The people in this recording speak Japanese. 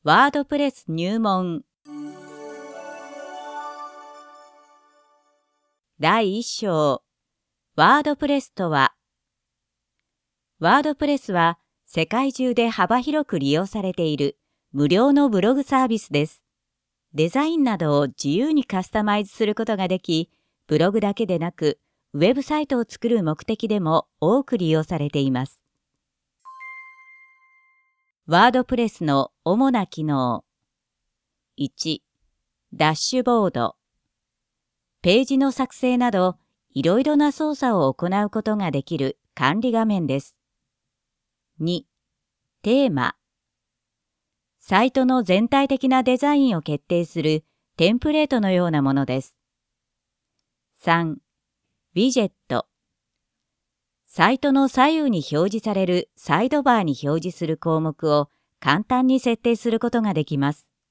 ワードプレス入門第1章ワードプレスとは。ワードプレスは世界中で幅広く利用されている無料のブログサービスです。デザインなどを自由にカスタマイズすることができ、ブログだけでなくウェブサイトを作る目的でも多く利用されています。ワードプレスの主な機能。1、ダッシュボード。ページの作成など、いろいろな操作を行うことができる管理画面です。2、テーマ。サイトの全体的なデザインを決定するテンプレートのようなものです。3、ウィジェット。サイトの左右に表示されるサイドバーに表示する項目を簡単に設定することができます。